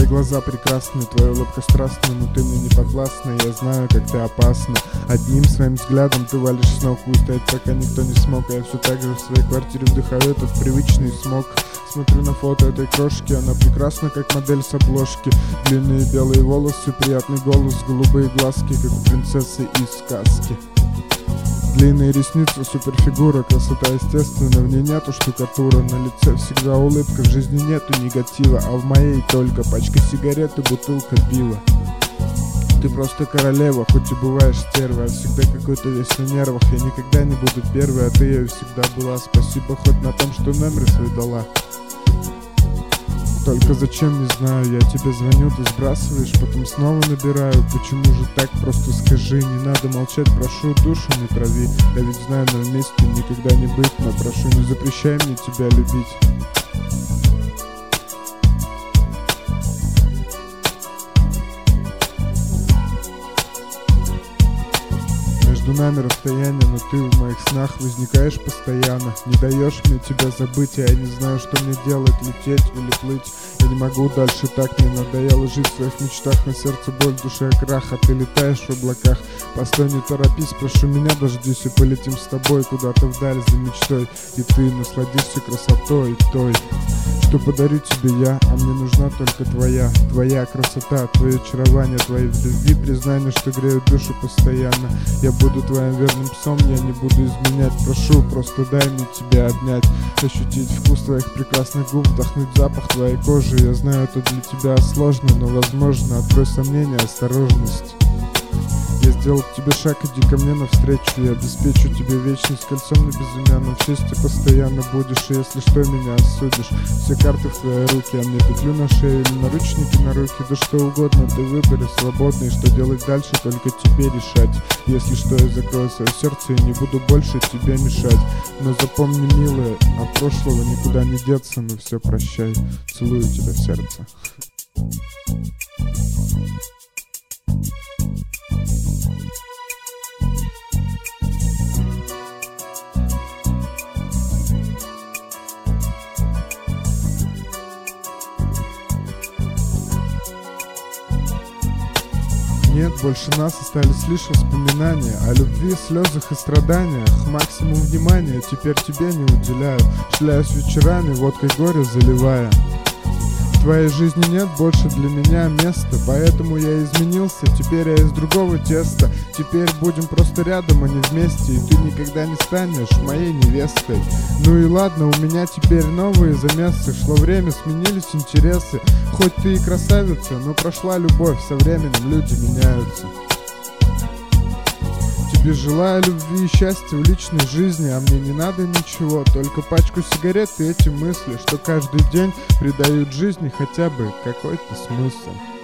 глаза прекрасны, твоя улыбка страстная, но ты мне не подвластна. Я знаю, как ты опасна. Одним своим взглядом ты валишь с ног, устоять пока никто не смог. А я все так же в своей квартире вдыхаю этот привычный смог. Смотрю на фото этой крошки, она прекрасна, как модель с обложки. Длинные белые волосы, приятный голос, голубые глазки, как у принцессы из сказки. Длинные ресницы, суперфигура, красота естественная, в ней нету штукатура. На лице всегда улыбка, в жизни нету негатива, а в моей только пачка сигарет и бутылка пива. Ты просто королева, хоть и бываешь стерва, я всегда какой-то весь на нервах. Я никогда не буду первой, а ты ею всегда была. Спасибо хоть на том, что номер свой дала. Только зачем, не знаю, я тебе звоню, ты сбрасываешь, потом снова набираю. Почему же так, просто скажи, не надо молчать, прошу, душу не трави. Я ведь знаю, нам вместе никогда не быть, но прошу, не запрещай мне тебя любить. Между нами расстояние, но ты в моих снах возникаешь постоянно. Не даешь мне тебя забыть, а я не знаю, что мне делать, лететь или плыть. Я не могу дальше так, мне надоело жить в своих мечтах. На сердце боль, в душе крах, а ты летаешь в облаках. Постой, не торопись, прошу меня, дождись, и полетим с тобой куда-то вдаль за мечтой. И ты насладишься красотой той, что подарю тебе я, а мне нужна только твоя. Твоя красота, твое очарование, твои в любви признания, что греют душу постоянно. Я буду твоим верным псом, я не буду изменять. Прошу, просто дай мне тебя обнять, ощутить вкус твоих прекрасных губ, вдохнуть запах твоей кожи. Я знаю, это для тебя сложно, но возможно. Открой сомнения, осторожность. Я сделал к тебе шаг, иди ко мне навстречу. Я обеспечу тебе вечность кольцом на безымянном. В чести постоянно будешь, и если что, меня осудишь. Все карты в твои руки, а мне петлю на шею или наручники на руки. Да что угодно, ты выбери свободный. Что делать дальше, только тебе решать. Если что, я закрою свое сердце и не буду больше тебе мешать. Но запомни, милая, от прошлого никуда не деться. Ну все, прощай, целую тебя в сердце. Нет, больше нас остались лишь воспоминания о любви, слезах и страданиях. Максимум внимания теперь тебе не уделяю. Шляюсь вечерами, водкой горе заливая. В твоей жизни нет больше для меня места, поэтому я изменился, теперь я из другого теста. Теперь будем просто рядом, а не вместе, и ты никогда не станешь моей невестой. Ну и ладно, у меня теперь новые замесы. Шло время, сменились интересы. Хоть ты и красавица, но прошла любовь, со временем люди меняются. Тебе желаю любви и счастья в личной жизни, а мне не надо ничего, только пачку сигарет и эти мысли, что каждый день придают жизни хотя бы какой-то смысл.